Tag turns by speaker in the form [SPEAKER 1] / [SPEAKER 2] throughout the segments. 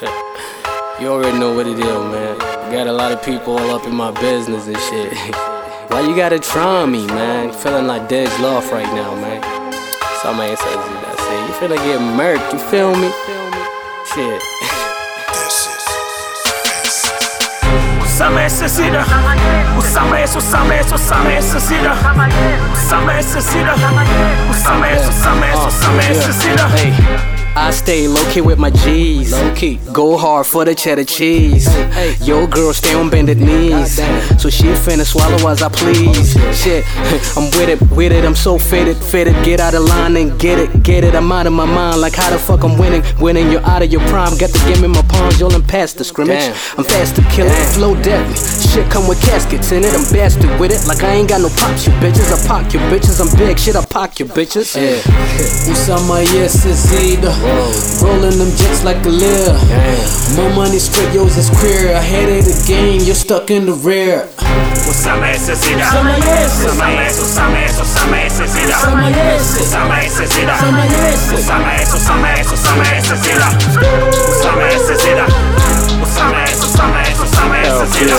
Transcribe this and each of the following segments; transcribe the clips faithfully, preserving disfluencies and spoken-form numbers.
[SPEAKER 1] You already know what it is, man. Got a lot of people all up in my business and shit. Why you gotta try me, man? Feeling like Dej Loaf right now, man. Somebody says that. Say you finna get murked, you feel me? Shit.
[SPEAKER 2] Usame sesida, usame usame usame sesida, usame sesida, usame usame usame sesida.
[SPEAKER 1] Hey. I stay low-key with my G's. Low-key. Go hard for the cheddar cheese. Hey. Yo girl stay on bended knees. So she finna swallow as I please. Shit, I'm with it, with it, I'm so fitted, fitted. Get out of line and get it, get it. I'm out of my mind, like how the fuck I'm winning. Winning, you're out of your prime. Got the game in my palms, y'all past the scrimmage. Damn. I'm fast to kill it, flow deadly. Shit come with caskets in it, I'm bastard with it. Like I ain't got no pops, you bitches. I pock your bitches, I'm big, shit, I pock your bitches. Yeah.
[SPEAKER 3] Usama yes is either. Rolling them jets like a leer. My money straight, yours is queer. Ahead of the game, you're stuck in the rear.
[SPEAKER 2] Usame sesida, usame usame usame sesida, usame sesida, usame usame usame sesida, usame sesida, usame usame usame sesida,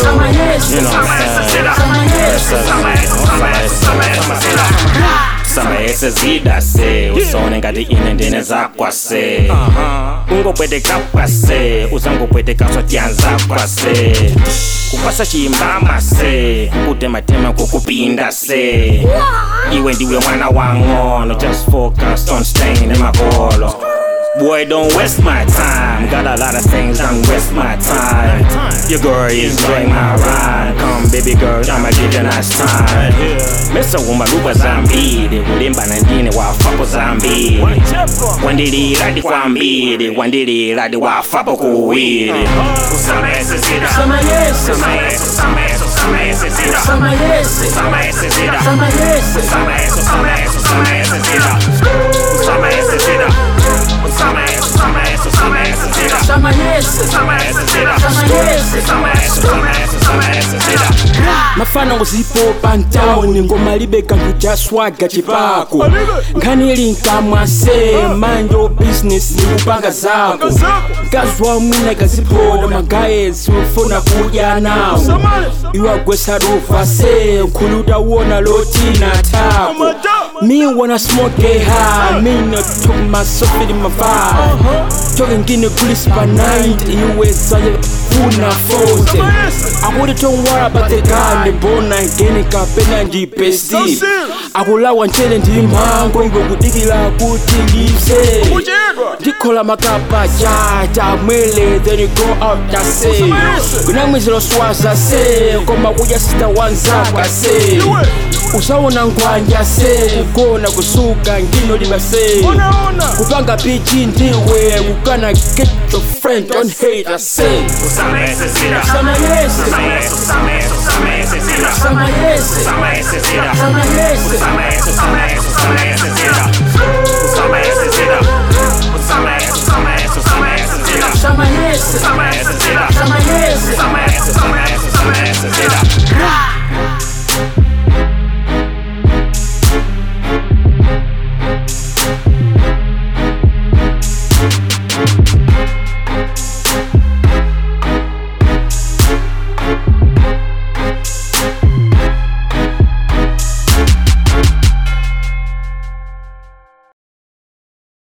[SPEAKER 2] usame sesida se usone ngati ine ndine zakwase ungopweteka kwase uzangopweteka swatianza kwase kupasa chimbama se kutematema kukupinda se iwe ndiwe mwana wangono just focus on staying in my colo. Boy, don't waste my time. Got a lot of things, don't waste my time. Your girl is enjoying my ride. Come, baby girl, I'ma give you a nice time. Mister Wumba Lupa Zambidi, Ulimba Nandine, Wafapo Zambidi. Wandidi, Radi Kwambidi, Wandidi, Radi Wafapo Kuwidi. Usame Sesida, Usame Usame Usame Usame Sesida, Usame Usame Sesida, Usame Usame Usame Usame Sesida, Usame Sesida. Usame, usame, usame, sesida. Usame, usame, sesida. Usame, usame, usame, sesida.
[SPEAKER 3] Mafana uzipo pantaoni ngoma libeka kuchaswaga chipako ngani linka mwase manjo business ni kupanga zako gazwa mwina gazipoda magaezi ufuna kuja nao iwa gwesa rufa se kuluda uona loti na tapo me wanna smoke a high me not took myself in my vibe talking gine kulis by night iwe saye una forte I would've don't worry about the guy Bona ngene kapena ndi besti akulawa ntele ndi mpango iwe kudikila kuti ndise ndikola makapa chata mwele then you go out to say kuna mwizilo swaza se koma kuja sita wanza kwa se usawona ngwanja se kukona kusuka ngino libase kupanga pichi ndiwe kukana get your friend don't hate I say
[SPEAKER 2] Usame sesida, usame usame usame usame sesida, usame usame sesida, usame usame usame usame sesida, usame sesida, usame usame usame sesida, usame usame